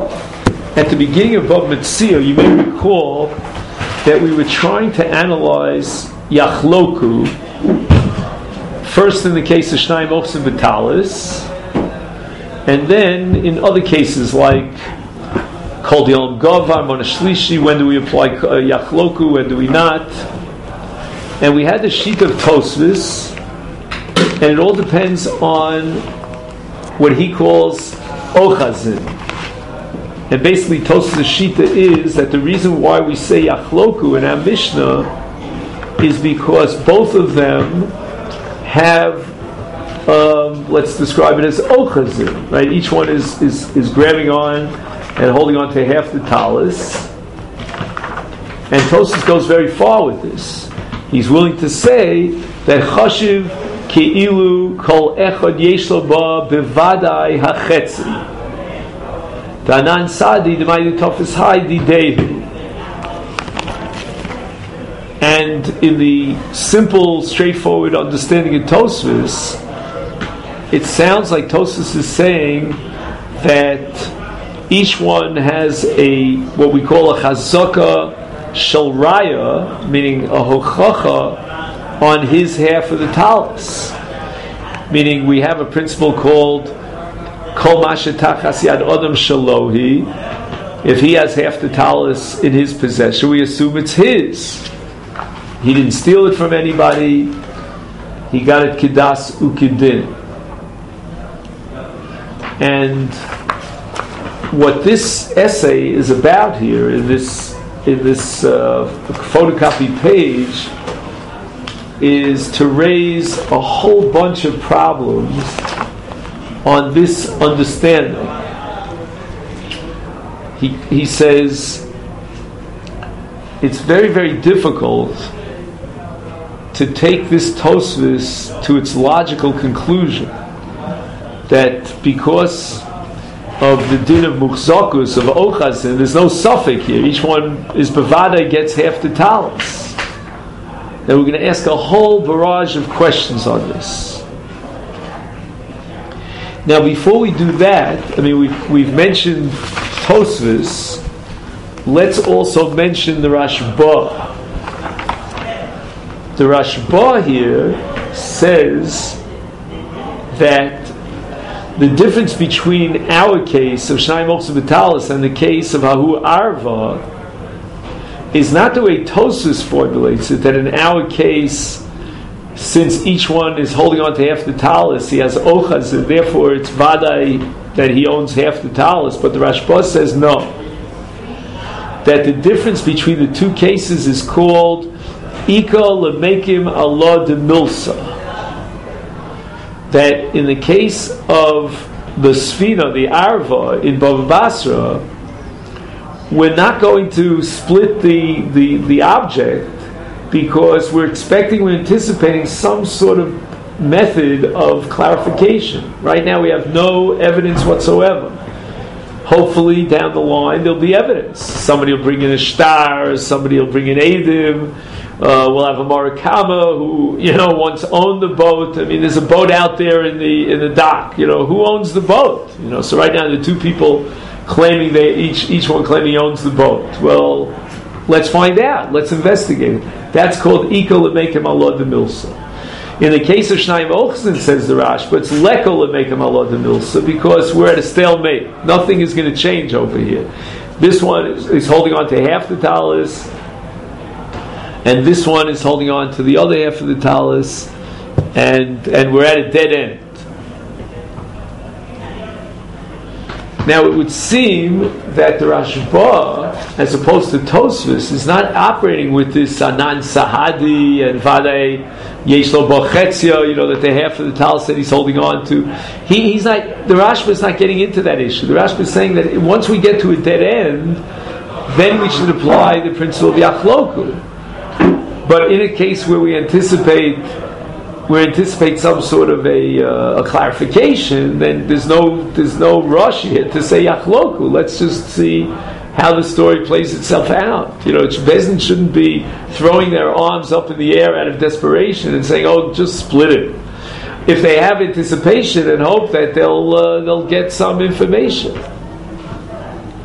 At the beginning of Bava Metzia, you may recall that we were trying to analyze Yachloku, first in the case of Shnai Mochsim Vitalis, and then in other cases like Kol D'Yolam Gavar, Mona Shlishi, when do we apply Yachloku, when do we not? And we had the sheet of Tosfos, and it all depends on what he calls Ochazin. And basically, Tosfos' shita is that the reason why we say Yachloku in our Mishnah is because both of them have, let's describe it as Ochazin, right? Each one is grabbing on and holding on to half the talis. And Tosfos goes very far with this. He's willing to say that Chashiv Ke'ilu Kol Echad Yesh Lo Ba Bevadai HaChetzi Tanan Sadi D'Maydi Tofes Haydi David. And in the simple, straightforward understanding of Tosfos, it sounds like Tosfos is saying that each one has what we call a chazaka shel raya, meaning a hochacha on his half of the talis. Meaning we have a principle called Kol Mashetachas Yad Adam Shalohi. If he has half the talis in his possession, we assume it's his. He didn't steal it from anybody. He got it kidas ukidin. And what this essay is about here in this photocopy page is to raise a whole bunch of problems on this understanding. He says it's very, very difficult to take this Tosfos to its logical conclusion that because of the din of Muchzakus, of Ochazin, there's no suffix here. Each one is Bavada, gets half the talis. Then we're going to ask a whole barrage of questions on this. Now, before we do that, I mean, we've mentioned Tosfos. Let's also mention the Rashba. The Rashba here says that the difference between our case of Shnai Mochsim Vitalis and the case of Hahu Arva is not the way Tosfos formulates it, that in our case, since each one is holding on to half the talis, he has ochaz, and therefore it's vadai that he owns half the talis. But the Rashba says no. That the difference between the two cases is called Ika Lemekim Allah de Milsa. That in the case of the Sfina, the Arva in Bava Basra, we're not going to split the object because we're anticipating some sort of method of clarification. Right now we have no evidence whatsoever. Hopefully down the line there'll be evidence. Somebody will bring in a shtar, somebody will bring in Eidim, we'll have a Marakama who, once owned the boat. I mean, there's a boat out there in the dock. Who owns the boat? So right now the two people claiming each one claiming he owns the boat. Well, let's find out. Let's investigate it. That's called Ika Lemekim Allah de Milsa. In the case of Shnai Ochzin, says the Rashba, it's Leko Lemekim Allah de Milsa because we're at a stalemate. Nothing is going to change over here. This one is holding on to half the talis, and this one is holding on to the other half of the talis, and we're at a dead end. Now it would seem that the Rashba, as opposed to Tosfos, is not operating with this Anan Sahadi and Vadei Yesh Lo Bochetzia, that the half of the talis that he's holding on to. He's not. The Rashba is not getting into that issue. The Rashba is saying that once we get to a dead end, then we should apply the principle of Yachloku. But in a case where we anticipate some sort of a clarification, then there's no rush here to say Yachloku. Let's just see how the story plays itself out. Bezdin shouldn't be throwing their arms up in the air out of desperation and saying, "Oh, just split it." If they have anticipation and hope that they'll get some information.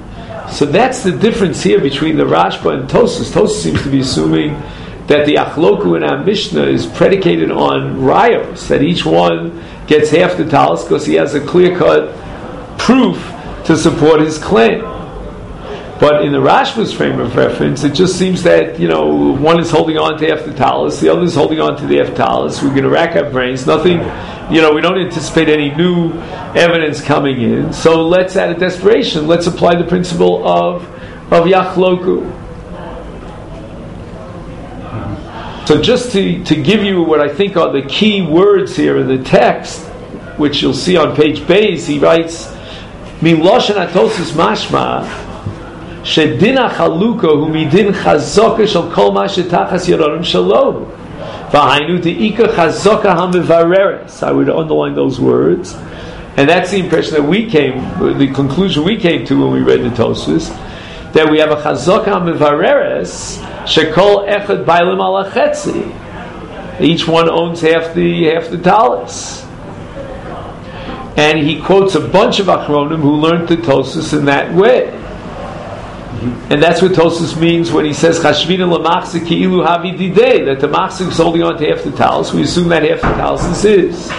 So that's the difference here between the Rashba and Tosfos. Tosfos seems to be assuming that the Achloku in our Mishnah is predicated on rayos, that each one gets half the talis because he has a clear-cut proof to support his claim. But in the Rashba's frame of reference, it just seems that, one is holding on to half the talis, the other is holding on to the half talis. We're going to rack our brains. Nothing, we don't anticipate any new evidence coming in. So let's, out of desperation, let's apply the principle of Yachloku. So just to give you what I think are the key words here in the text, which you'll see on page Beis, he writes, Miloshen Tosfos mashma, Shedina Chaluka hu midin chazoka shel kol ma shetachas yadorim shelo. V'hainu de'ika chazoka hamivareres. I would underline those words. And that's the impression that the conclusion we came to when we read the Tosfos, that we have a chazoka hamivareres, shekol echad bailim ala chetzi. Each one owns half the talis. And he quotes a bunch of Achronim who learned the Tosfos in that way. And that's what Tosfos means when he says Chashvina lemachzik ki'ilu havi didei, that the machzik is holding on to half the talis. We assume that half the talis is his.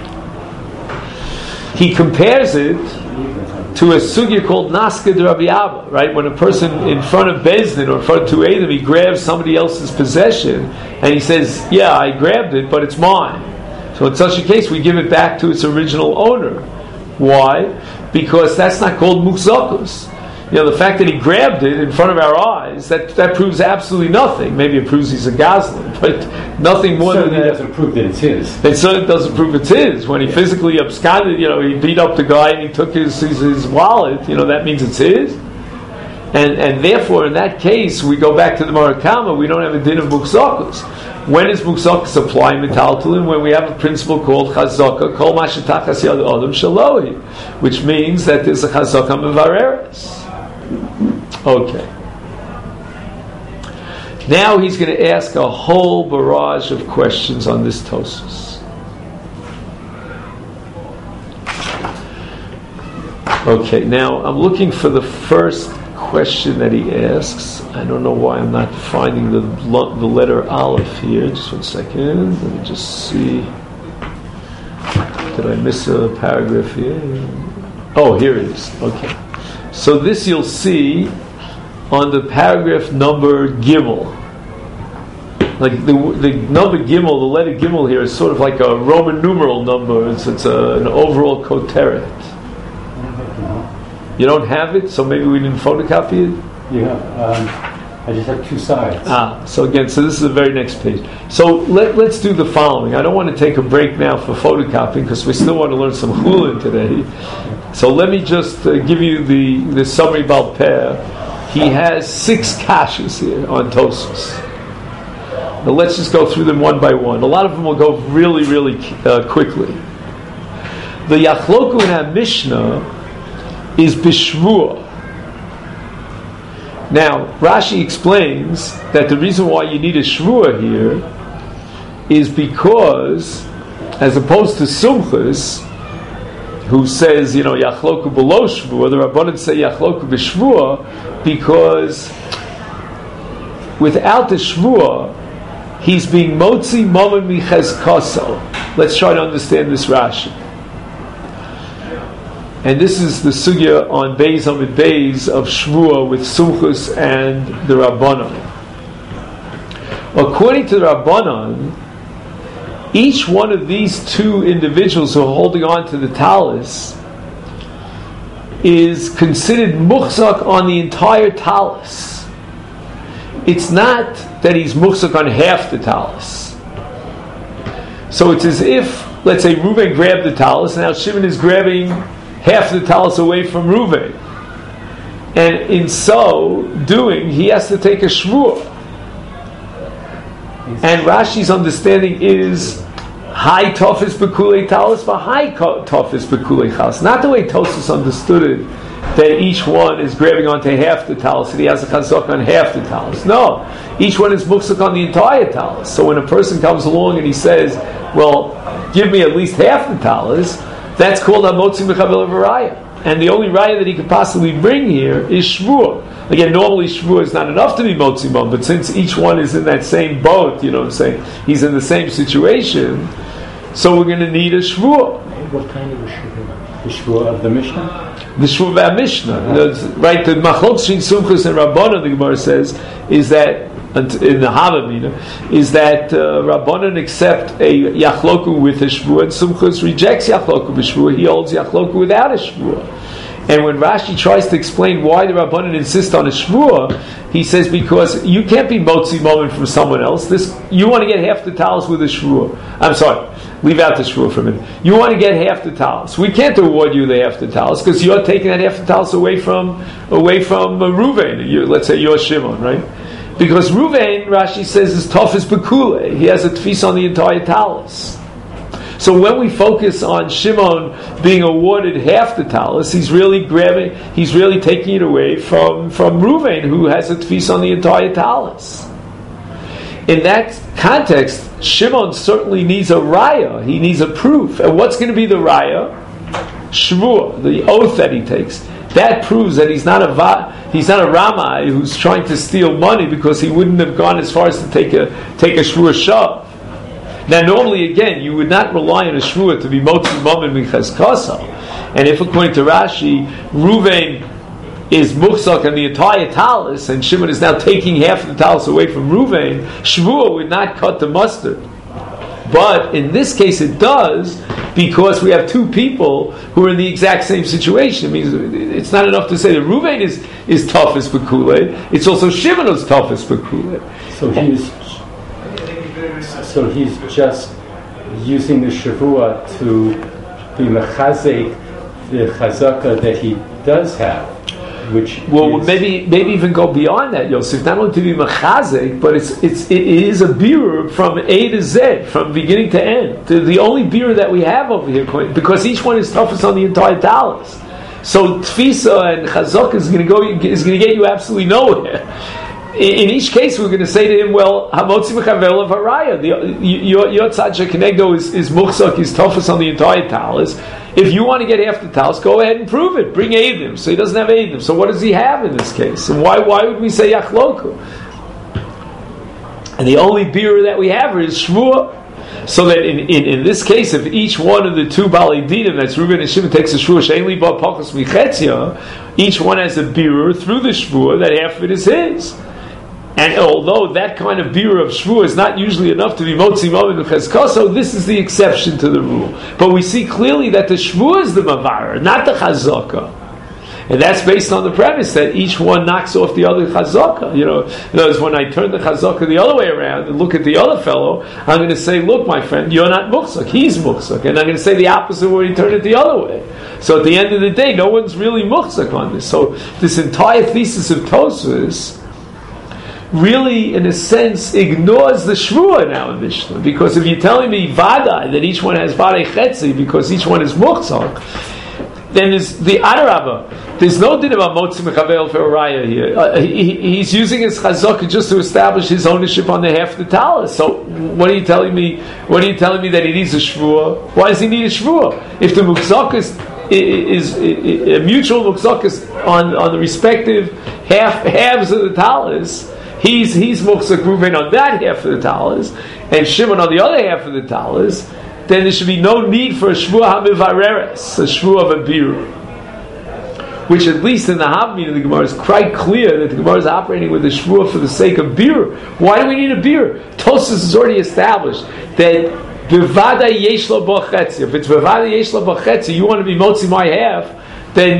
He compares it to a sugya called Naska de Rabbi Abba, right? When a person in front of Bezdin or in front of two Eidim, he grabs somebody else's possession and he says, yeah, I grabbed it, but it's mine. So in such a case, we give it back to its original owner. Why? Because that's not called muchzakus. The fact that he grabbed it in front of our eyes, that proves absolutely nothing. Maybe it proves he's a Goslin, but nothing more than that. It doesn't prove that it's his. It certainly doesn't prove it's his. When he physically absconded, he beat up the guy and he took his wallet, that means it's his. And therefore, in that case, we go back to the Marakama, we don't have a din of muchzakus. When is muchzakus apply metaltalin? When we have a principle called chazaka, kol ma shetachas yad adam shalohi, which means that there's a chazaka mevareres. Okay. Now he's going to ask a whole barrage of questions on this Tosfos. Okay, now I'm looking for the first question that he asks. I don't know why I'm not finding the letter Aleph here. Just 1 second. Let me just see. Did I miss a paragraph here? Oh, here it is. Okay. So this you'll see on the paragraph number Gimel. Like the number Gimel, the letter Gimel here is sort of like a Roman numeral number. It's an overall koteret. You don't have it, so maybe we didn't photocopy it? Yeah, I just have 2 sides. So this is the very next page. So let's do the following. I don't want to take a break now for photocopying because we still want to learn some Chulin today. So let me just give you the summary Baal Peh. He has 6 kashas here on Tosfos. Now let's just go through them one by one. A lot of them will go really, really quickly. The Yachloku in our Mishnah is Bishvua. Now, Rashi explains that the reason why you need a Shvua here is because, as opposed to Sumchus, who says, Yachloku below Shvua, the Rabbanan say Yachloku b'Shvua, because without the Shvua, he's being Motzi Momen Michezkaso. Let's try to understand this Rashi. And this is the sugya on Beis Amid Beis of Shvua with Sumchus and the Rabbanan. According to the Rabbanan, each one of these 2 individuals who are holding on to the talis is considered muchzak on the entire talis. It's not that he's muchzak on half the talis. So it's as if, let's say, Reuven grabbed the talis, and now Shimon is grabbing half the talis away from Reuven. And in so doing, he has to take a shvua. And Rashi's understanding is high tofis bekulei talis, but high tofis bekulei talis. Not the way Tosfos understood it, that each one is grabbing onto half the talis and he has a chazak on half the talis. No, each one is muksuk on the entire talis. So when a person comes along and he says, well, give me at least half the talis, that's called hamotzi mechabel v'raya. and the only raya that he could possibly bring here is shvua. Again, normally shvua is not enough to be motzi mom, but since each one is in that same boat, you know what I'm saying, he's in the same situation, so we're going to need a shvua. What kind of a shvua? The shvua of the Mishnah? The shvua Mishnah, right? The machlok shin sumchus and Rabbanan, the Gemara says, is that in the Havamina, is that Rabbanan accept a yachloku with a shvua, and Sumchus rejects yachloku with shvua. He holds yachloku without a shvua. And when Rashi tries to explain why the Rabbanan insist on a shvua, he says because you can't be motzi moment from someone else. You want to get half the talis with a shvua. I'm sorry, leave out the shvua for a minute. You want to get half the talis. We can't award you the half the talis because you're taking that half the talis away from Reuven. Let's say you're Shimon, right? Because Reuven, Rashi says, is tough as Bekule. He has a tfis on the entire talis. So when we focus on Shimon being awarded half the talis, he's really taking it away from Reuven, who has a tfis on the entire talis. In that context, Shimon certainly needs a raya. He needs a proof. And what's going to be the raya? Shvua, the oath that he takes. That proves that he's not a Ramai who's trying to steal money because he wouldn't have gone as far as to take a shvua shav. Now, normally, again, you would not rely on a shvua to be motzi mammon minchas. And if, according to Rashi, Reuven is muchzak on the entire talis, and Shimon is now taking half of the talis away from Reuven, shvua would not cut the mustard. But in this case, it does, because we have two people who are in the exact same situation. It means it's not enough to say that Reuven is tough as Bekule. It's also Shimon who's tough as Bekule. So he's just using the shavua to be mechazek the chazaka that he does have, maybe even go beyond that, Yosef. Not only to be mechazek, but it is a birur from A to Z, from beginning to end. The only birur that we have over here, because each one is toughest on the entire talis. So tfisa and chazaka is going to get you absolutely nowhere. In each case, we're going to say to him, well, hamotzi mechavel of haraya. Your tzad shekenegdo is muchzak, is toughest on the entire talis. If you want to get half the talis, go ahead and prove it. Bring Eidim. So he doesn't have Eidim. So what does he have in this case? And why would we say yachloku? And the only birur that we have is shvua. So that in this case, if each one of the two Baalei Dinim, that's Reuven and Shimon, takes a shvua she'ein li ba pachos michetzia, each one has a birur through the shvua that half of it is his. And although that kind of birur of shvua is not usually enough to be motzi mammon v'chezkaso, this is the exception to the rule. But we see clearly that the shvua is the mavar, not the chazaka. And that's based on the premise that each one knocks off the other chazaka. In other words, when I turn the chazaka the other way around and look at the other fellow, I'm going to say, look, my friend, you're not muchzak, he's muchzak. And I'm going to say the opposite when you turn it the other way. So at the end of the day, no one's really muchzak on this. So this entire thesis of Tosfos really, in a sense, ignores the shvua now in Mishnah. Because if you're telling me vadai, that each one has vadai chetzi, because each one is muchzak, then there's the adarabah. There's no din about motzi mechavel for Araya here. He's using his chazaka just to establish his ownership on the half of the talis. So what are you telling me? What are you telling me that he needs a shvua? Why does he need a shvua? If the muchzak is a mutual muchzak on the respective halves of the talis, he's muchzak Reuven on that half of the talis, and Shimon on the other half of the talis, then there should be no need for a shvua hamivareres, a shvua of a birur. Which, at least in the Havamina, the Gemara is quite clear that the Gemara is operating with a shvua for the sake of birur. Why do we need a birur? Tosfos has already established that bevada yesh lo b'chetzi. If it's bevada yesh lo b'chetzi, you want to be motzi my half, then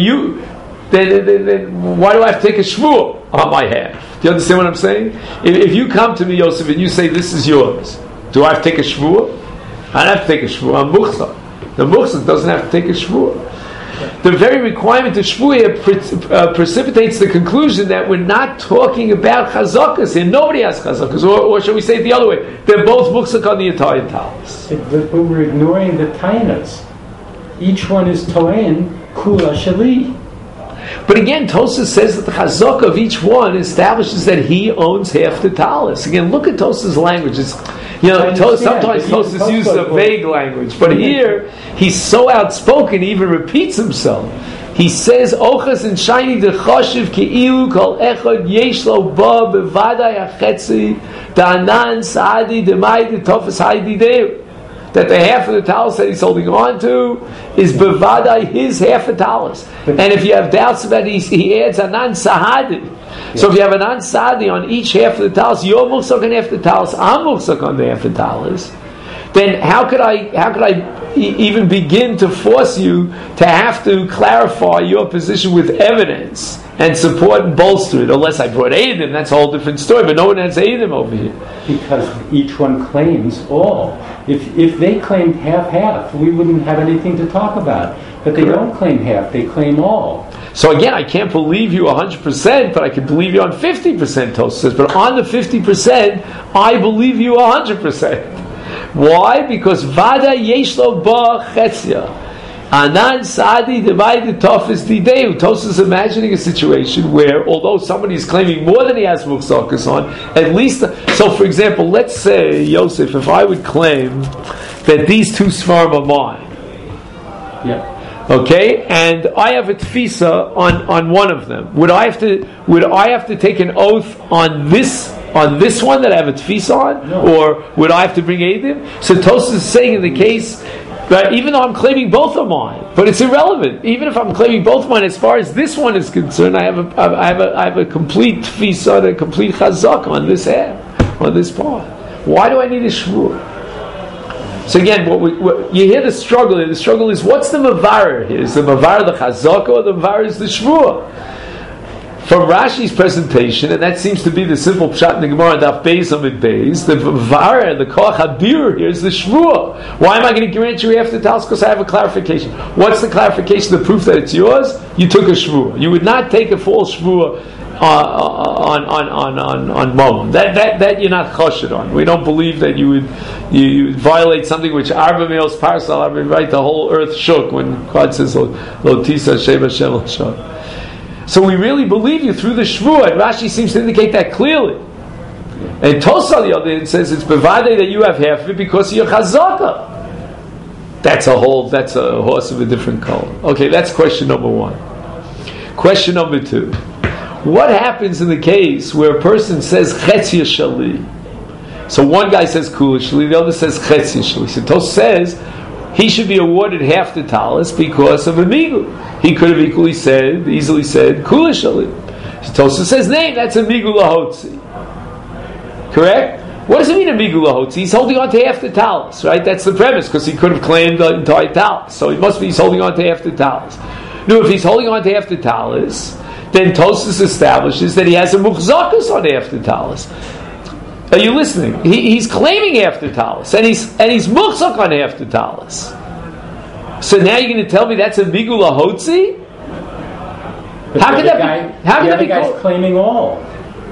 why do I have to take a shvua on my half? Do you understand what I'm saying? If you come to me, Yosef, and you say this is yours, do I have to take a shvua? I don't have to take a shvua. I'm muchzak. The muchzak doesn't have to take a shvua. The very requirement of shvua here precipitates the conclusion that we're not talking about chazakas, and nobody has chazakas, or shall we say it the other way? They're both muchzak on the entire talis. But we're ignoring the tainas. Each one is toen kula shali. But again, Tosfos says that the chazaka of each one establishes that he owns half the talis. Again, look at Tosfos' language. Sometimes Tosfos uses a vague language, but here he's so outspoken, he even repeats himself. He says, "Ochas and shiny the choshev keilu kol echad yesh lo ba bevadai achetzi da'anan sa'adi demai the tofes haidi deu." That the half of the talus that he's holding on to is bevadai his half a talus. And if you have doubts about it, he adds anan sahadi. So if you have anan sahadi on each half of the talus, you're muksuk on half the talus, I'm muksuk on the half the talus. Then how could I even begin to force you to have to clarify your position with evidence and support and bolster it? Unless I brought Eidim, that's a whole different story. But no one has Eidim over here. Because each one claims all. If they claimed half, we wouldn't have anything to talk about. But they don't claim half; they claim all. So again, I can't believe you 100%, but I can believe you on 50%. Tosfos says, but on the 50%, I believe you 100%. Why? Because vada yeshlo ba chetzia. Anan sadi divided tofis dideu. Tosfos is imagining a situation where, although somebody is claiming more than he has muchzakas on, at least. So, for example, let's say Yosef, if I would claim that these two svarim are mine, okay, and I have a tfisa on one of them, would I have to take an oath on this one that I have a tfisa on, no. Or would I have to bring Eidim? So Tosfos is saying in the case. But even though I'm claiming both are mine, but it's irrelevant. Even if I'm claiming both mine, as far as this one is concerned, I have a complete tfisa and a complete chazak on this half, on this part. Why do I need a shvur? So again, you hear the struggle. The struggle is, what's the mavar here? Is the mavar the chazak or the mavar is the shvur? From Rashi's presentation, and that seems to be the simple pshat in the Gemara, Daf Beis Amid Beis, the Vara, the Koach HaBir here is the Shvua. Why am I going to grant you after Talis? Because I have a clarification. What's the clarification? The proof that it's yours? You took a Shvua. You would not take a false Shvua on Mom. That you're not choshed on. We don't believe that you would violate something which Arba Meos Parsal, right? The whole earth shook when God says, Lo Tisa Sheva Shem Shah. So we really believe you through the Shvuah, and Rashi seems to indicate that clearly. And Tosfos on the other hand says it's bevade that you have half of it because of your chazaka. That's a horse of a different color. Okay, that's question number one. Question number two. What happens in the case where a person says chetzia shali? So one guy says kula shali, the other says chetzia shali. So Tosfos says he should be awarded half the talis because of a migu. He could have easily said kula shali. Tosfos says, "Nay, that's a migu lahotzi." Correct? What does it mean a migu lahotzi? He's holding on to half the talis, right? That's the premise, because he could have claimed the entire talis. So it must be he's holding on to half the talis. No, if he's holding on to half the talis, then Tosfos establishes that he has a muchzakas on half the talis. Are you listening? He's claiming half the talis, and he's muchzak on half the talis. So now you're going to tell me that's a migu lahotzi? How can that be? Guy's claiming all.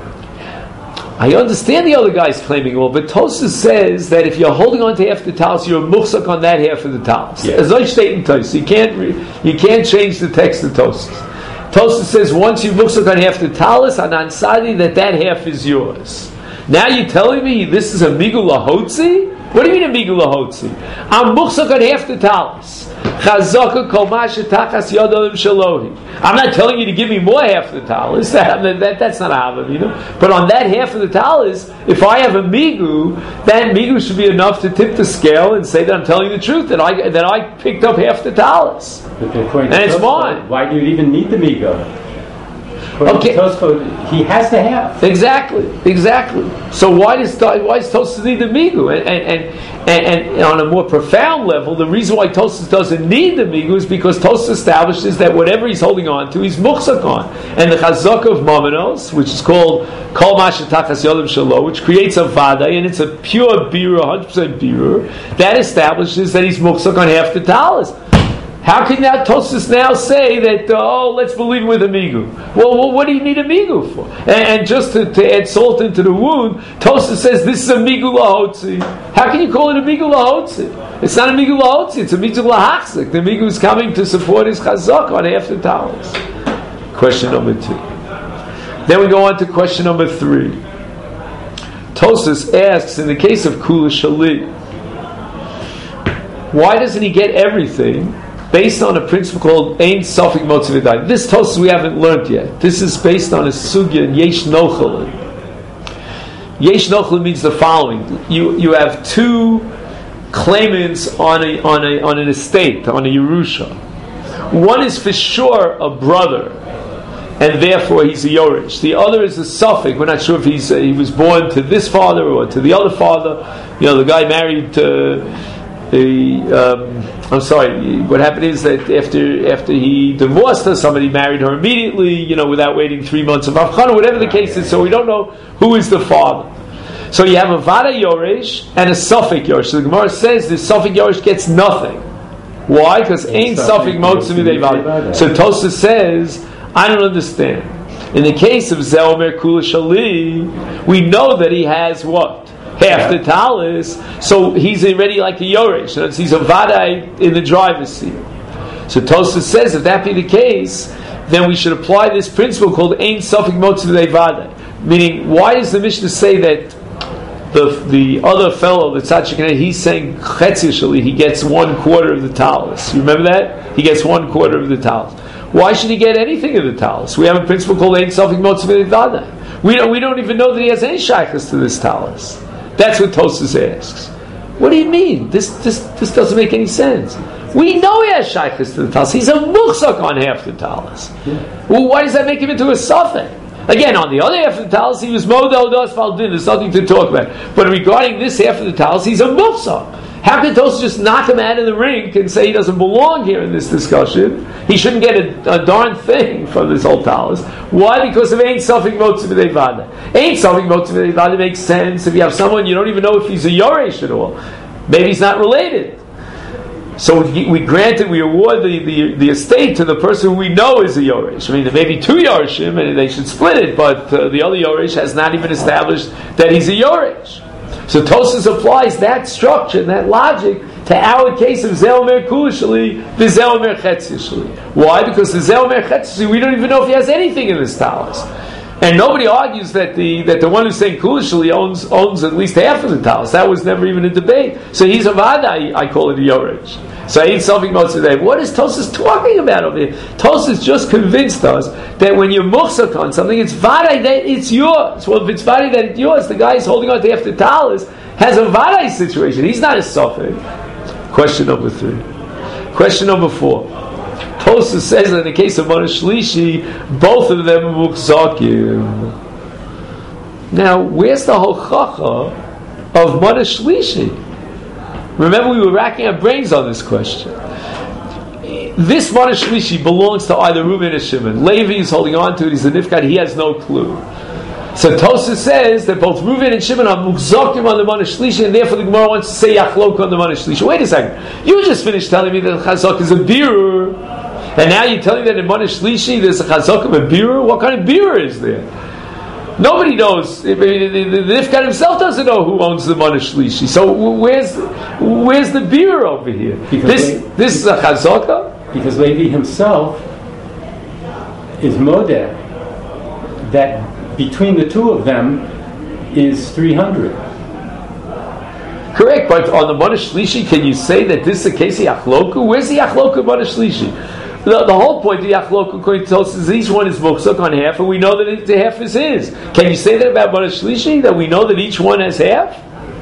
I understand the other guy's claiming all, but Tosfos says that if you're holding on to half the talis, you're muchzak on that half of the talis. As I state in Tosfos, you can't change the text of Tosfos. Tosfos says once you muchzak on half the talis, anan sadi, that half is yours. Now you're telling me this is a migu lahotzi? What do you mean a migu lahotzi? I'm muchzak on half the talis. Chazaka kol masha tachas yodolim shalohi. I'm not telling you to give me more half the talis. That's not a havamina. But on that half of the talis, if I have a migu, that migu should be enough to tip the scale and say that I'm telling the truth, that I picked up half the talis. And it's mine. Why do you even need the migu? Okay. Tosfos, he has to have. Exactly. So why does Tosfos need the migu? And on a more profound level, the reason why Tosfos doesn't need the migu is because Tosfos establishes that whatever he's holding on to, he's muchzak on. And the chazak of Mamanos, which is called Kol Masha Tachas Yodim Shalo, which creates a vada, and it's a pure birur, 100% birur, that establishes that he's muchzak on half the talis. How can now Tosfos now say that, let's believe with a migu? Well, what do you need a migu for? And just to add salt into the wound, Tosfos says this is a migu lahotzi. How can you call it a migu lahotzi? It's not a migu lahotzi, it's a migu lahachzik. The migu is coming to support his chazak on half the talis. Question number 2. Then we go on to question number 3. Tosfos asks, in the case of kula shali, why doesn't he get everything? based on a principle called Ein Safek Motzi V'Dai. This Tosfos we haven't learned yet. This is based on a sugya in Yesh Nochel. Yesh Nochel means the following: you have two claimants on an estate, on a Yerusha. One is for sure a brother, and therefore he's a Yoresh. The other is a Safek. We're not sure if he was born to this father or to the other father. The guy married I'm sorry. What happened is that after he divorced her, somebody married her immediately, without waiting 3 months of Avchana, whatever the case is. So we don't know who is the father. So you have a Vada Yoresh and a Safek Yoresh. So the Gemara says the Safek Yoresh gets nothing. Why? Because ain't Safek Motzi V'Dai Vada. So Tosfos says, I don't understand. In the case of Zeh Omer Kula Shali, we know that he has what? Half the talis, so he's already like a Yoresh. So he's a Vadai in the driver's seat. So Tosfos says, if that be the case, then we should apply this principle called Ein Safek Motzi V'Dai Vadai. Meaning, why does the Mishnah say that the other fellow, the Tzaddik, he's saying Chetzishali, he gets 1/4 of the talis? You remember that? He gets 1/4 of the talis. Why should he get anything of the talis? We have a principle called Ein Safek Motzi V'Dai Vadai. We don't even know that he has any shaykhs to this talis. That's what Tosfos asks. What do you mean? This doesn't make any sense. We know he has shaykhs to the talis. He's a muchzak on half the talis. Well, why does that make him into a safek? Again, on the other half of the talis, he was model das faldin. There's nothing to talk about. But regarding this half of the talis, he's a muchzak. How can Tosfos just knock him out of the rink and say he doesn't belong here in this discussion? He shouldn't get a darn thing from this whole talis. Why? Because of Ein Safek Motzi V'Dai Vada. Ein Safek Motzi V'Dai Vada makes sense if you have someone you don't even know if he's a Yoresh at all. Maybe he's not related. So we award the estate to the person who we know is a Yoresh. I mean, there may be two Yoreshim and they should split it, but the other Yoresh has not even established that he's a Yoresh. So Tosfos applies that structure, that logic, to our case of Zeh Omer Kula Shali, the Zeh Omer Chetzishali. Why? Because the Zeh Omer Chetzishali, we don't even know if he has anything in this talis. And nobody argues that the one who's saying Kula Shali owns at least half of the talis. That was never even a debate. So he's a Vada, I call it a Yoresh. So I eat something most of the day. What is Tosfos talking about over here? Tosfos just convinced us that when you're muchzak on something, it's Vadai that it's yours. Well, if it's Vadai that it's yours, the guy who's holding on to after talis has a Vadai situation. He's not a safek. Question number 3. Question number 4. Tosfos says that in the case of Mana Shlishi, both of them are muchzakim. Now, where's the hochacha of Mana Shlishi? Remember, we were racking our brains on this question. This Mana Shlishi belongs to either Reuven or Shimon. Levi is holding on to it. He's a nifkad. He has no clue. So Tosfos says that both Reuven and Shimon are mukzakim on the Mana Shlishi, and therefore the Gemara wants to say Yachlok on the Mana Shlishi. Wait a second. You just finished telling me that Chazak is a birur, and now you're telling me that in Mana Shlishi there's a Chazak of a birur? What kind of birur is there? Nobody knows. The Nifkad himself doesn't know who owns the Mana Shlishi. So where's the beer over here? This is a Chazaka? Because Levi himself is modeh that between the two of them is 300. Correct, but on the Mana Shlishi, can you say that this is a case of Yachloku? Where's the Yachloku Mana Shlishi? The whole point of Yachlok, according to Tosfos, is each one is muchzak on half, and we know that the half is his. Can you say that about Mana Shlishi, that we know that each one has half?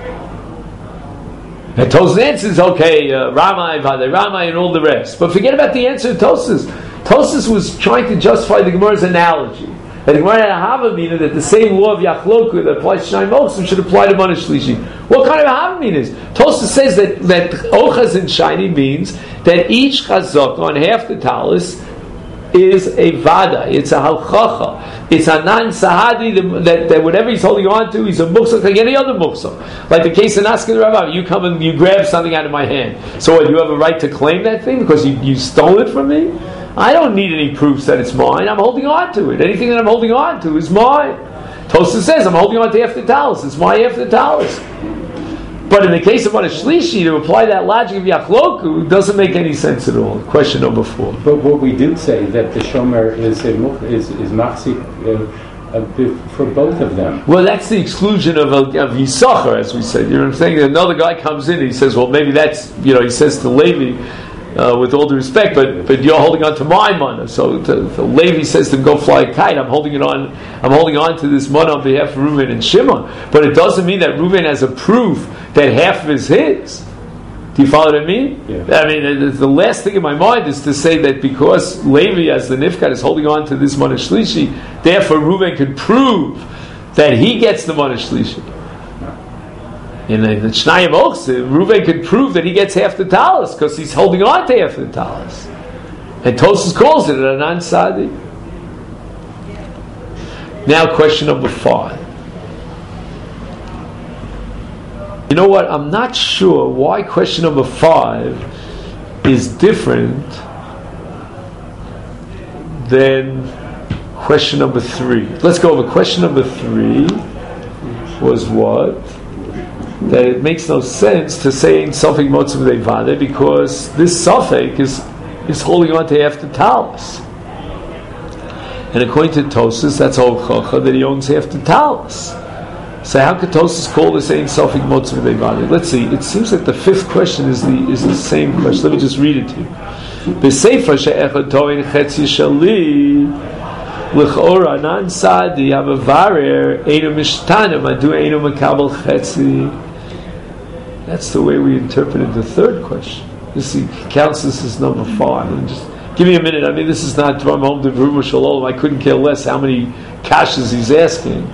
And Tosfos answers, okay, Ramai, Vadai Ramai, and all the rest. But forget about the answer of Tosfos. Tosfos was trying to justify the Gemara's analogy. That the Gemara had a Havamina that the same law of Yachloku that applies to Shnai Mochsim should apply to Mana Shlishi. What kind of Havamina is? Tosfos says that Ochaz and Shiny means that each Chazak on half the talis is a Vada, it's a Halchacha, it's a non-Sahadi, that whatever he's holding on to, he's a Muchzak like any other Muchzak. Like the case in Askin Rabbi, you come and you grab something out of my hand. So what, you have a right to claim that thing because you stole it from me? I don't need any proofs that it's mine. I'm holding on to it. Anything that I'm holding on to is mine. Tosfos says I'm holding on to half the talis. It's my half the talis. But in the case of Mana Shlishi, to apply that logic of Yachloku doesn't make any sense at all. Question number 4. But what we did say that the Shomer is machzik for both of them. Well, that's the exclusion of Yisachar, as we said. You know what I'm saying? Another guy comes in and he says, well, maybe that's, he says to Levi, with all due respect, but you're holding on to my mana. So Levi says to him, go fly a kite. I'm holding on to this mana on behalf of Reuven and Shimon. But it doesn't mean that Reuven has a proof that half is his. Do you follow what I mean? Yeah. I mean, the last thing in my mind is to say that because Levi, as the Nifkat, is holding on to this mana shlishi, therefore Reuven could prove that he gets the mana shlishi. In the Shnayim Ochsim, Reuven could prove that he gets half the talis because he's holding on to half the talis. And Tosfos calls it an Anan Sadi. Now, question number 5. You know what? I'm not sure why question number 5 is different than question number 3. Let's go over question number 3 was what? That it makes no sense to say in Sofik Motzim Devade because this Sofik is holding on to half the talis. And according to Tosfos, that's all Chocha that he owns half the talis. So how could Tosfos call this Ein Sofik Motzim Devade? Let's see. It seems that the 5th question is the same question. Let me just read it to you. B'Sefer she'echad toin chetzi shali l'chor anan sadi ha'mavarer einu mishtanim adu einu makabel chetzi. That's the way we interpreted the 3rd question. This counts this as number 5. And just give me a minute. I mean, this is not Drum Home to Vruma Shalom. I couldn't care less how many kashas he's asking.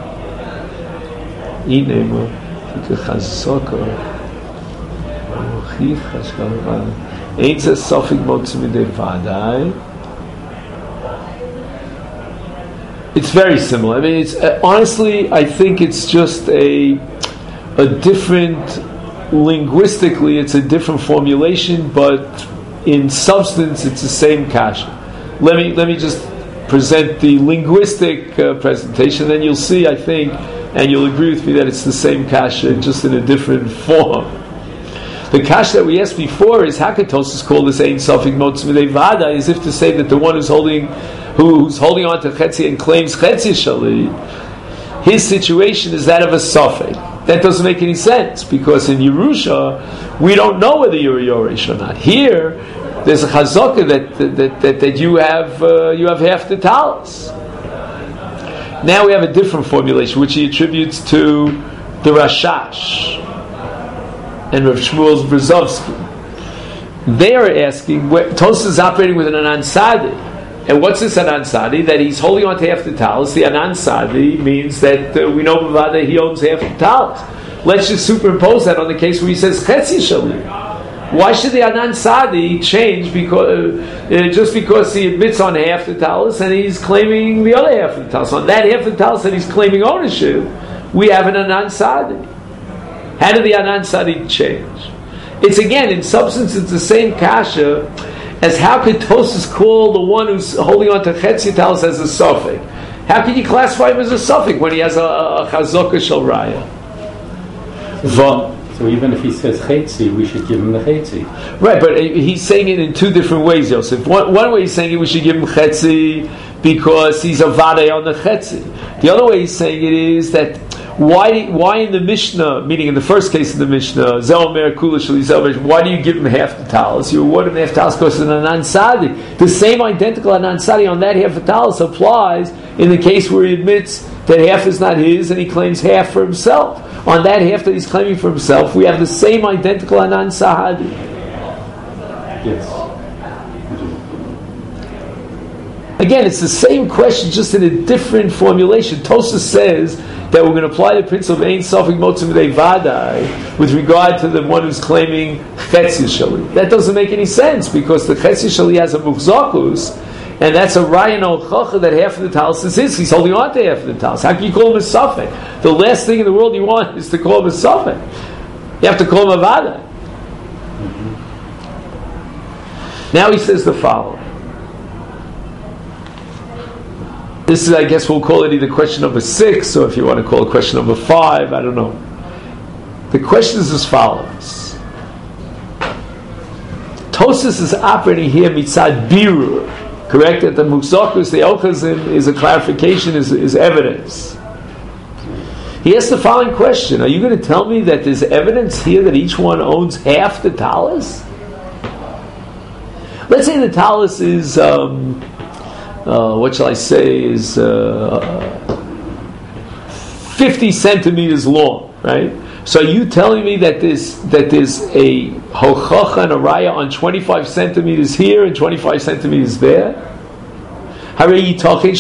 It's very similar. I mean, it's honestly, I think it's just a different. Linguistically, it's a different formulation, but in substance, it's the same kasha. Let me just present the linguistic presentation, then you'll see, I think, and you'll agree with me that it's the same kasha, just in a different form. The kasha that we asked before is how could Tosfos call this Ein Sofik Motzim Devada, as if to say that the one who's holding on to Chetzi and claims Chetzi Shali, his situation is that of a Sofik. That doesn't make any sense because in Yerusha we don't know whether you're a Yoresh or not. Here, there's a chazaka that you have half the talis. Now we have a different formulation which he attributes to the Rashash and Rav Shmuel Brzezovsky. They are asking, Tosfos is operating with an Anan Sadi. And what's this Anan Sadi? That he's holding on to half the talis. The Anan Sadi means that we know Bavada he owns half the talis. Let's just superimpose that on the case where he says Chetzi Shali. Why should the Anan Sadi change just because he admits on half the talis and he's claiming the other half of the talis? On that half of the talis that he's claiming ownership, we have an Anan Sadi. How did the Anan Sadi change? It's again, in substance, it's the same kasha as how could Tosfos call the one who's holding on to Chetzi talis as a Sofik? How can you classify him as a Sofik when he has a Chazaka Shel Raya? So even if he says Chetzi, we should give him the Chetzi. Right, but he's saying it in 2 different ways, Yosef. One way he's saying we should give him Chetzi because he's a Vadei on the Chetzi. The other way he's saying it is that why in the Mishnah, meaning in the first case of the Mishnah, why do you give him half the talis? You award him half the talis because it's an Anan Sadi. The same identical Anan Sadi on that half the talis applies in the case where he admits that half is not his and he claims half for himself. On that half that he's claiming for himself, we have the same identical Anan Sadi. Yes. Again, it's the same question, just in a different formulation. Tosfos says that we're going to apply the principle of Ein Sofik Motzim Devadai with regard to the one who's claiming Chetzi Shali. That doesn't make any sense because the Chetzi Shali has a Muchzakus, and that's a Ryan Ol Chacha that half of the talis is his. He's holding on to half of the talis. How can you call him a Sofik? The last thing in the world you want is to call him a Sofik. You have to call him a Vada. Now he says the following. This is, I guess we'll call it either question number 6, or if you want to call it question number 5, I don't know. The question is as follows. Tosfos is operating here mitzad birur, correct? That the Muxakus, the Ochazim, is a clarification, is evidence. He asks the following question. Are you going to tell me that there's evidence here that each one owns half the talis? let's say the talus is, what shall I say, is 50 centimeters long, right? So are you telling me that there's a hochacha and a raya on 25 centimeters here and 25 centimeters there? Now, what are you going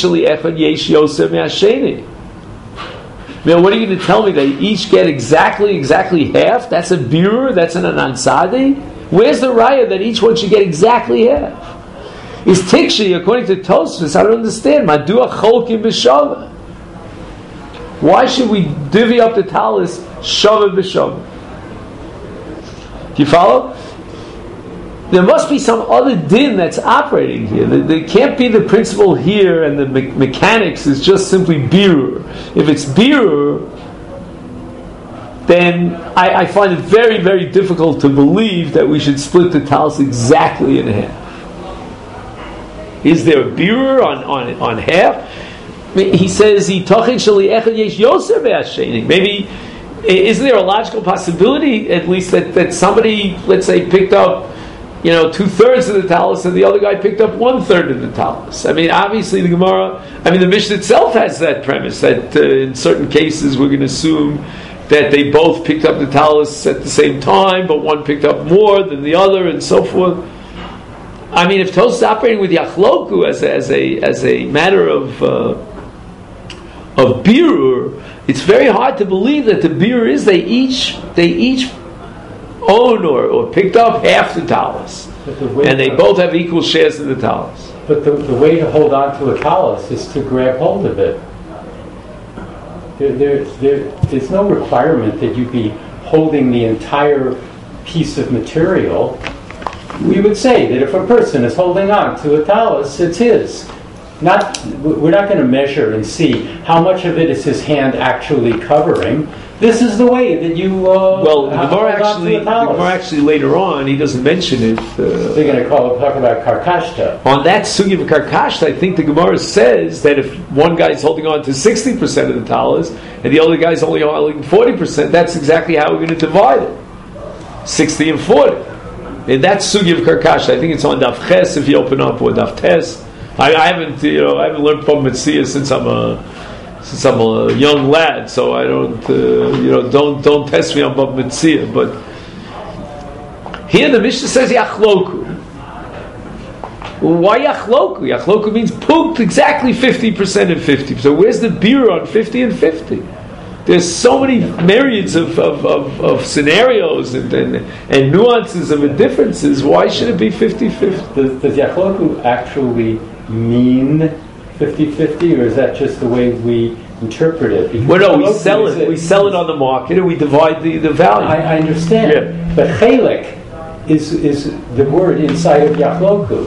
to tell me? They each get exactly half? That's a birur? That's an anansadi? Where's the raya that each one should get exactly half? Is tikshi, according to Tosfos, I don't understand. Madua cholkim b'shava. Why should we divvy up the talis shava b'shava? Do you follow? There must be some other din that's operating here. There can't be the principle here and the mechanics is just simply birur. If it's birur, then I find it very, very difficult to believe that we should split the talis exactly in half. Is there a birur on half? He says, maybe, isn't there a logical possibility, at least, that somebody, let's say, picked up 2/3 of the talus, and the other guy picked up 1/3 of the talus. I mean, obviously, the Mishnah itself has that premise that in certain cases we're going to assume that they both picked up the talus at the same time, but one picked up more than the other, and so forth. I mean, if Tosfos is operating with yachloku as a matter of birur, it's very hard to believe that the birur is they each own or picked up half the talus, and they both have equal shares in the talus. But the way to hold on to a talus is to grab hold of it. There's no requirement that you be holding the entire piece of material. We would say that if a person is holding on to a talus, it's his. We're not going to measure and see how much of it is his hand actually covering. This is the way that you the Gemara actually later on, he doesn't mention it. They're going to talk about karkashta. On that sugi of karkashta, I think the Gemara says that if one guy is holding on to 60% of the talus and the other guy is only holding 40%, that's exactly how we're going to divide it: 60 and 40. And that's sugi of karkashta. I think it's on Daf Ches if you open up, or Daf Tes. I haven't learned from Metzia since I'm a young lad, so I don't don't test me on Bab Metzia. But here the Mishnah says yachloku. Why yachloku? Yachloku means pooped exactly 50% and 50%. So where's the birur on 50 and 50? There's so many myriads of scenarios and nuances of differences. Why should it be 50-50? Does yachloku actually mean 50-50, or is that just the way we interpret it? Because we sell it. We sell it on the market, and we divide the value. I understand, but chelek is the word inside of yachloku.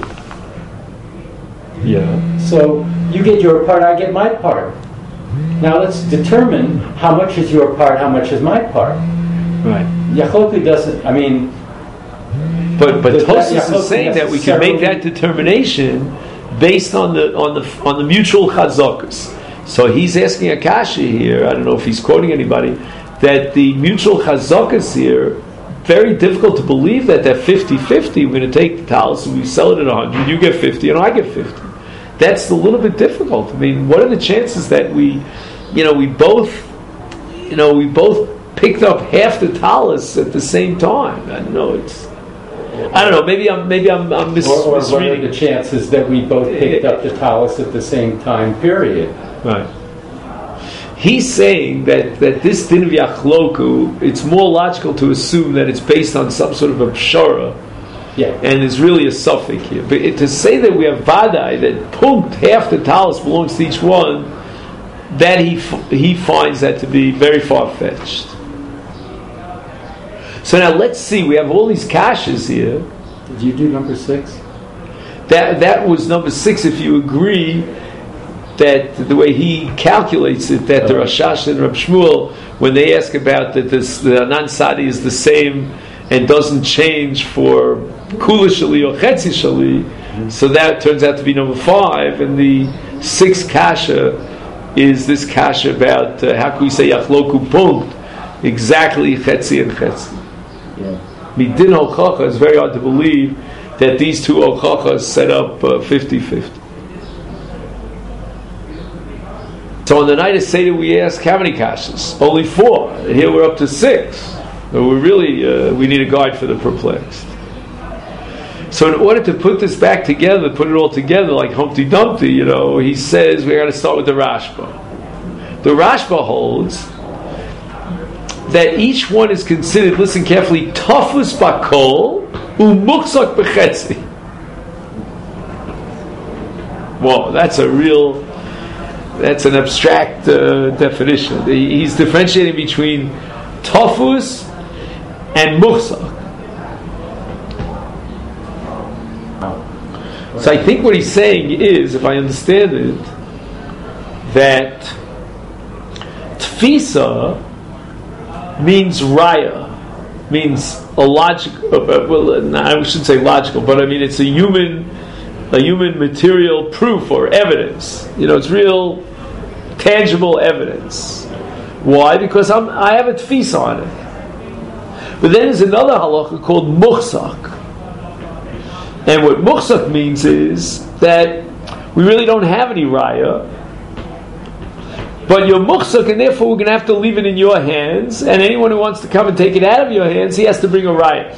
Yeah. So you get your part, I get my part. Now let's determine how much is your part, how much is my part. Right. Yachloku doesn't. I mean, but Tosfos is saying that we can make that determination based on the mutual chazakas. So he's asking Akashi here, I don't know if he's quoting anybody, that the mutual chazakas here, very difficult to believe that 50-50, we're going to take the talus and we sell it at 100, you get 50 and I get 50. That's a little bit difficult. I mean, what are the chances that we both picked up half the talus at the same time? I don't know. Maybe I'm misreading. Or what are the chances that we both picked up the talus at the same time? Period. Right. He's saying that this din of yachloku, it's more logical to assume that it's based on some sort of a pshara. Yeah. And there's really a suffix here. But to say that we have vadai, that punkt half the talus belongs to each one, that he finds that to be very far-fetched. So now let's see, we have all these kashas here. Did you do number 6? That was number 6 if you agree that the way he calculates it, that the Rashash and Rab Shmuel, when they ask about that the Anan Sadi is the same and doesn't change for Kula Shali or Chetzi Shali, so that turns out to be number 5, and the 6th kasha is this kasha about how can we say Yachloku Punkt, exactly Chetzi and Chetzi. Midin Hochacha, it's very hard to believe that these two ochachas set up 50-50. So on the night of Seder we ask how many kashas? Only 4. And here we're up to 6. So we're really, we need a guide for the perplexed. So in order to put this back together, put it all together like Humpty Dumpty, he says we got to start with the Rashba. The Rashba holds that each one is considered, listen carefully, tafus bakol umuchzak b'chetzi. Whoa, that's an abstract definition. He's differentiating between tafus and muchzak. So I think what he's saying is, if I understand it, that tfisa means raya, means a logical. Well, I shouldn't say logical, but I mean it's a human material proof or evidence. It's real, tangible evidence. Why? Because I have a tfisa on it. But then there's another halacha called muchzak. And what muchzak means is that we really don't have any raya, but you're muchzak, and therefore we're going to have to leave it in your hands, and anyone who wants to come and take it out of your hands, he has to bring a raya.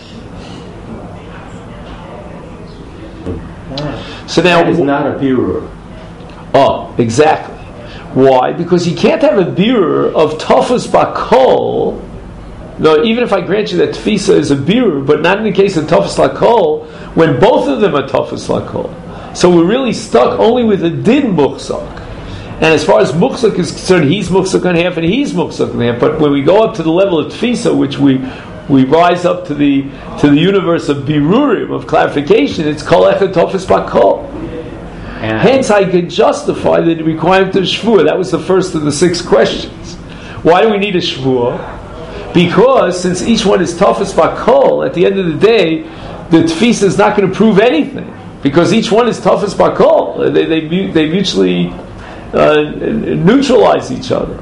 So now that is not a birur. Oh, exactly. Why? Because you can't have a birur of tafus bakol. No, even if I grant you that tfisa is a birur, but not in the case of tafus lakol, when both of them are tafus lakol. So we're really stuck only with a din muchzak. And as far as muchzak is concerned, he's muchzak on half and he's muchzak on half. But when we go up to the level of tfisa, which we rise up to the universe of birurim, of clarification, it's kol echad tafus bakol. Hence, I can justify the requirement of shvuah. That was the first of the 6 questions. Why do we need a shvuah? Because since each one is tafus bakol, at the end of the day, the tfisa is not going to prove anything. Because each one is tafus bakol. They mutually neutralize each other.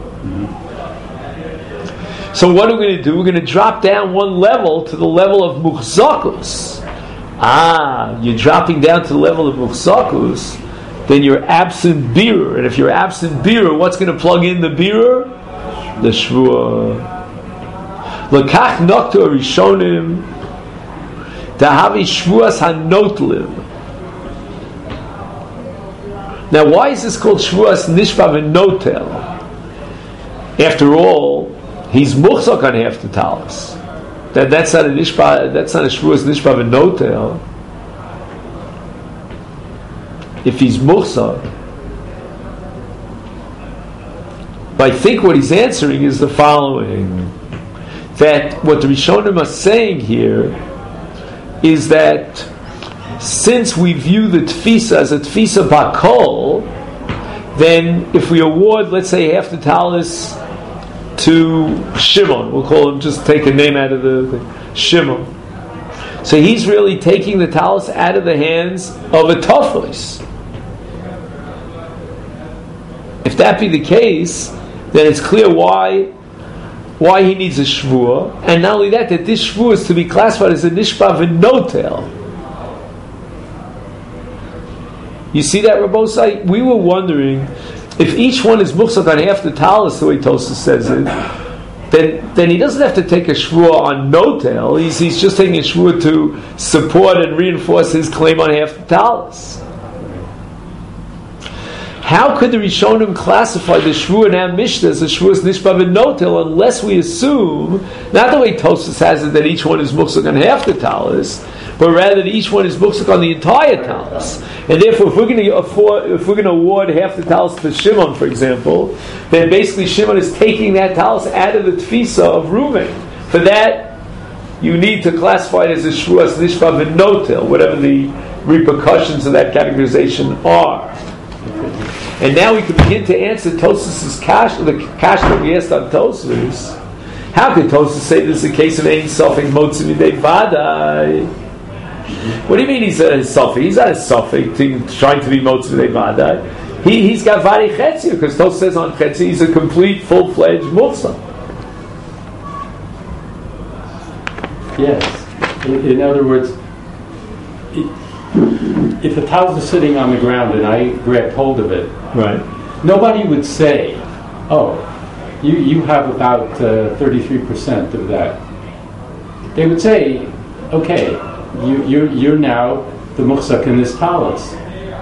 So what are we going to do? We're going to drop down one level to the level of muchzakus. You're dropping down to the level of muchzakus, then you're absent birur. And if you're absent birur, what's going to plug in the birur? The shvuah. L'kach noktu rishonim dahavi shvuas hanotlim. Now, why is this called shvuas nishpa v'notel? After all, he's muchzak on half the talis. That's not a nishpa. That's not a shvuas nishpa v'notel. If he's muchzak, I think what he's answering is the following: that what the Rishonim are saying here is that since we view the tfisa as a tfisa bakol, then if we award, let's say, half the talis to Shimon, we'll call him, just take a name out of the thing, Shimon. So he's really taking the talis out of the hands of a tafos. If that be the case, then it's clear why he needs a shvuah, and not only that this shvuah is to be classified as a nishpa v'notel. You see that, Rabbosai? We were wondering if each one is muchzak on half the talis, the way Tosfos says it, then he doesn't have to take a shvuah on notel. He's just taking a shvuah to support and reinforce his claim on half the talis. How could the Rishonim classify the shvuah now Mishnah as a shvuah nishpa v'notel unless we assume, not the way Tosfos has it, that each one is muchzak on half the talis, but rather that each one is muchzak on the entire talis. And therefore, if we're going to award half the talis to Shimon, for example, then basically Shimon is taking that talis out of the tfisa of Reuven. For that, you need to classify it as a shvuah nishpa v'notel, whatever the repercussions of that categorization are. And now we can begin to answer Tosfos' kasha, the kasha that we asked on Tosfos. How could Tosfos say this is a case of any suffix motzim midei vadai? What do you mean he's a suffix? He's not a suffix trying to be motzim midei vadai. He's got vari chetzia, because Tosfos says on chetzia he's a complete, full-fledged mutzah. Yes. In other words, if the talus is sitting on the ground and I grabbed hold of it, Right. nobody would say, "Oh, you have about 33% of that." They would say, "Okay, you're now the muhsak in this talus."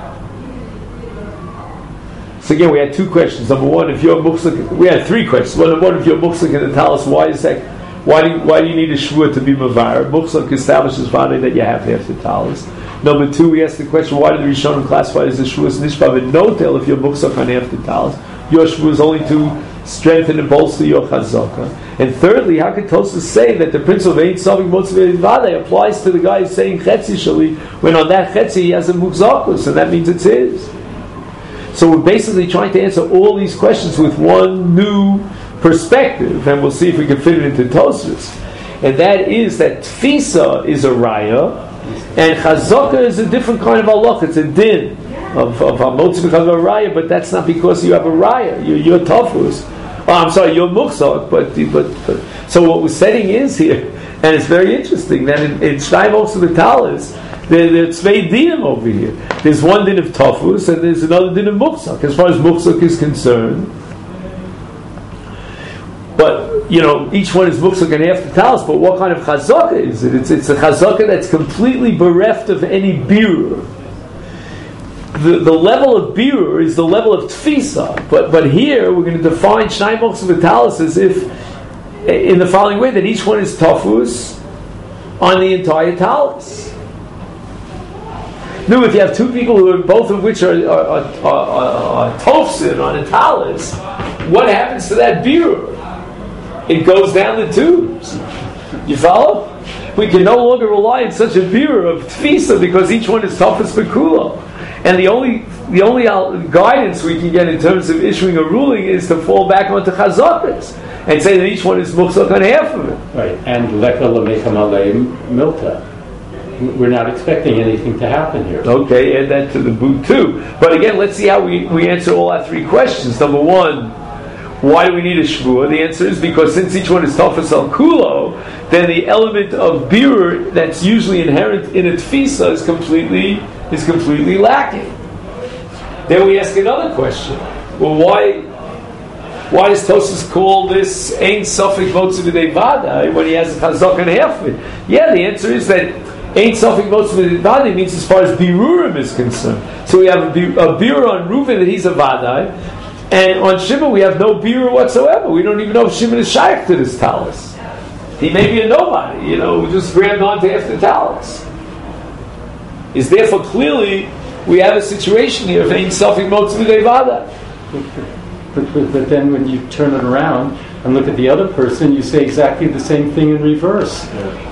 So again, we had two questions. Number one, if you're muhsak, we had three questions. Number one, if you're muhsak in the talus, why do you need a shvua to be mavar? Muhsak establishes finally that you have half the talus. Number two, we asked the question, why did the Rishonim classify as a shvuas nishba and no tell if you're muhsak on half the talus? Your shvua is only to strengthen and bolster your chazaka. And thirdly, how can Tosfos say that the principle of Ein Safek Motivated Vade applies to the guy who's saying Chetzi Shali, when on that Chetzi he has a muhzakus, and that means it's his? So we're basically trying to answer all these questions with one new perspective, and we'll see if we can fit it into Tosfos. And that is that Tfisa is a raya, and Chazaka is a different kind of halach. It's a din of Hamotzi B'Chazaka raya, but that's not because you have a raya. You're Tafus. Oh, I'm sorry, you're Muchzak, but so what we're setting is here, and it's very interesting that in Shnai Mochzak V'Talis, there's zwei dinim over here. There's one din of Tafus, and there's another din of Muchzak. As far as Muchzak is concerned, but each one is muhsak and half the talus. But what kind of chazaka is it? It's a chazaka that's completely bereft of any birur. The level of birur is the level of tfisa. But here we're going to define shnai mochzak v'talus as if in the following way, that each one is tafus on the entire talus. Now, if you have two people both of which are tofsin on a talus, what happens to that birur? It goes down the tubes. You follow? We can no longer rely on such a birur of tfisa because each one is tafas b'kulo. And the only guidance we can get in terms of issuing a ruling is to fall back onto chazakas and say that each one is muhsak on half of it. Right. And leka l'mecham aleim milta. We're not expecting anything to happen here. Okay, add that to the boot too. But again, let's see how we answer all our three questions. Number one, why do we need a shvua? The answer is because since each one is tafas al kulo, then the element of birur that's usually inherent in a tfisa is completely lacking. Then we ask another question. Well, why does Tosfos call this Ein Safek Motzei B'dei Vadai when he has a chazak and half of it? Yeah, the answer is that Ein Safek Motzei B'dei Vadai means as far as birurim is concerned. So we have a birur on Reuven that he's a Vadai, and on Shimon we have no birur whatsoever. We don't even know if Shimon is shaykh to this talus. He may be a nobody, who just grabbed onto half the talus. Is therefore clearly we have a situation here of Ein Safek Motzei B'dei Vadai. But then when you turn it around and look at the other person, you say exactly the same thing in reverse.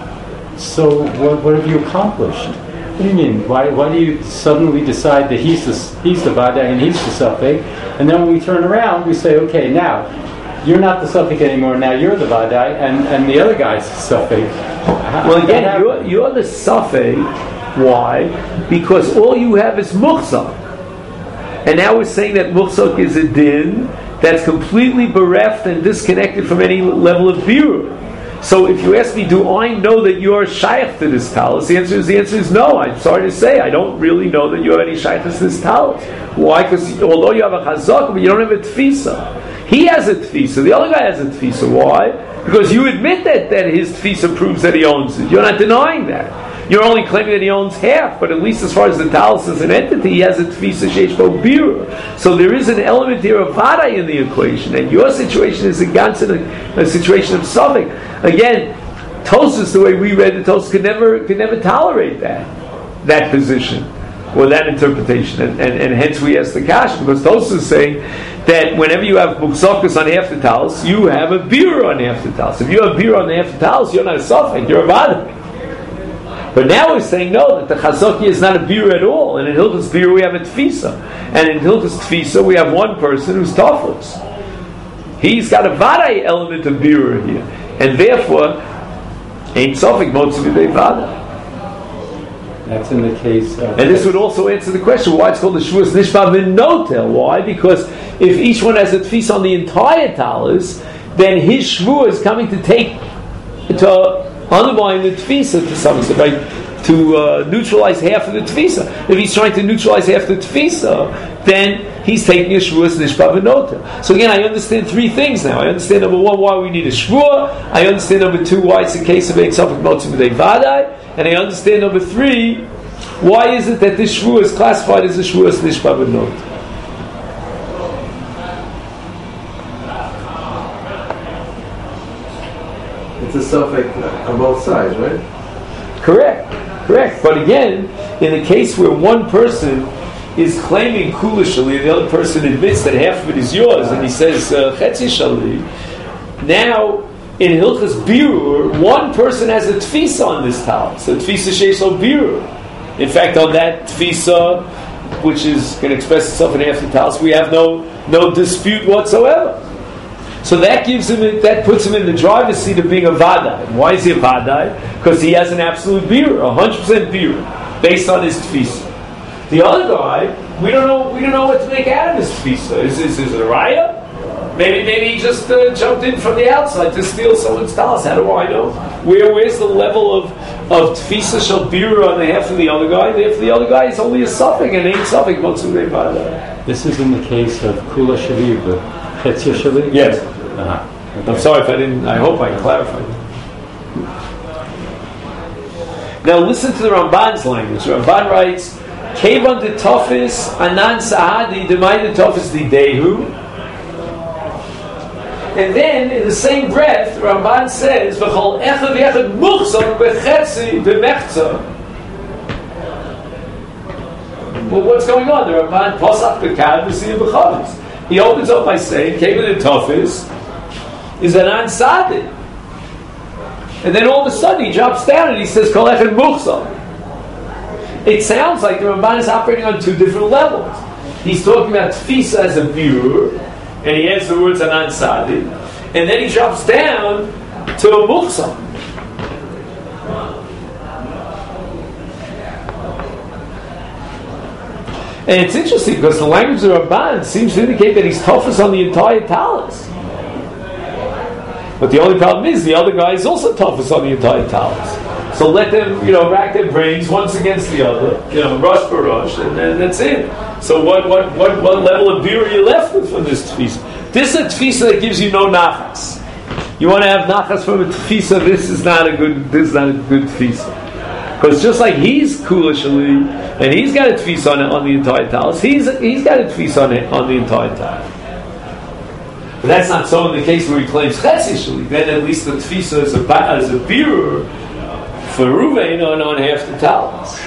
So what have you accomplished? What do you mean? Why do you suddenly decide that he's the Vadai and he's the Safek? And then when we turn around, we say, okay, now you're not the Safek anymore. Now you're the Vadai, and the other guy's the Safek. Well, again, you're the Safek. Why? Because all you have is muhsak. And now we're saying that muhsak is a din that's completely bereft and disconnected from any level of birur. So if you ask me, do I know that you are shaykh to this talus? The answer is no. I'm sorry to say, I don't really know that you have any shaykh to this talus. Why? Because although you have a chazak, but you don't have a tfisa. He has a tfisa. The other guy has a tfisa. Why? Because you admit that his tfisa proves that he owns it. You're not denying that. You're only claiming that he owns half, but at least as far as the talus is an entity, he has a tfisa sheish bo birur. So there is an element here of vadai in the equation, and your situation is a situation of safek. Again, Tosfos, the way we read the Tosfos, could never tolerate that position or that interpretation, and hence we ask the kash, because Tosfos is saying that whenever you have muksakas on half the talus, you have a birur on half the talus. If you have birur on half the talus, you're not a safek, you're a vadai. But now we're saying no, that the chazaki is not a birur at all. And in Hilchos birur we have a tfisa. And in Hilchos tfisa we have one person who's tafos. He's got a vadai element of birur here. And therefore, Ein Safek Motzei B'dei Vadai. That's in the case of... And this would also answer the question why it's called the Shvuas Nishma V'Notel. Why? Because if each one has a tfisa on the entire talus, then his shvua is coming to undermine the tfisa to some extent. Right? neutralize half of the tefisa. If he's trying to neutralize half the tefisa, then he's taking a shvuas nishba v'nota. So again, I understand three things now. I understand number one, why we need a shvua. I understand number two, why it's a case of ein safek motzim v'dei vadai. And I understand number three, why is it that this shvua is classified as a shvuas nishba v'nota. It's a suffix on both sides, right? Correct. But again, in the case where one person is claiming kula shali, and the other person admits that half of it is yours, and he says chetzi shali, now in Hilchas Birur, one person has a tfisa on this tal, so tfisa sheisol birur. In fact, on that tfisa, which is going to express itself in half the talis, we have no dispute whatsoever. So that puts him in the driver's seat of being a vadai. Why is he a vadai? Because he has an absolute birur, 100% birur, based on his tefisa. The other guy, we don't know what to make out of his tefisa. Is it a raya? Maybe he just jumped in from the outside to steal someone's talis. How do I know? Where's the level of tefisa shel birur on the half of the other guy? The half of the other guy is only a suffix and ain't suffix motzudei vadai. This is in the case of kula shali, but chetzia shali? Yes. Okay. I'm sorry if I didn't. I hope I clarified. Now listen to the Ramban's language. Ramban writes, "Kevan de tofis anan sahadi demai de tofis di dehu." And then, in the same breath, the Ramban says, "V'chol echad v'echad muchzor b'chetzi b'mechza." Well, what's going on? The Ramban posach b'kad v'siyah b'chavis. He opens up by saying, "Kevan de tofis is an ansadi," and then all of a sudden he drops down and he says kol echad muchzor. It sounds like the Ramban is operating on two different levels. He's talking about tfisa as a birur, and he adds the words an ansadi, and then he drops down to a muchzor. And it's interesting because the language of the Ramban seems to indicate that he's toughest on the entire talis. But the only problem is the other guy is also toughest on the entire talis. So let them, rack their brains once against the other, rush for rush, and then that's it. So what level of beer are you left with from this tefisa? This is a tefisa that gives you no nachas. You want to have nachas from a tefisa? This is not a good tefisa. Because just like he's kula shali, and he's got a tefisa on the entire talis, he's got a tefisa on the entire talis. But that's not so in the case where he claims chetzi shali. Then at least the tefisa is a birur for Ruvain on half the talis.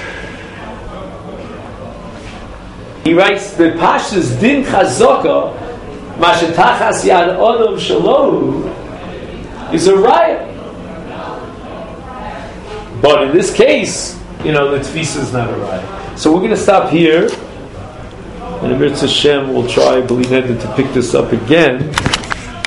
He writes the Pashas din chazaka mashetachas yad odom shalohu is a raya. But in this case, the tefisa is not a raya. So we're going to stop here, and Amir Hashem will try, I believe, to pick this up again.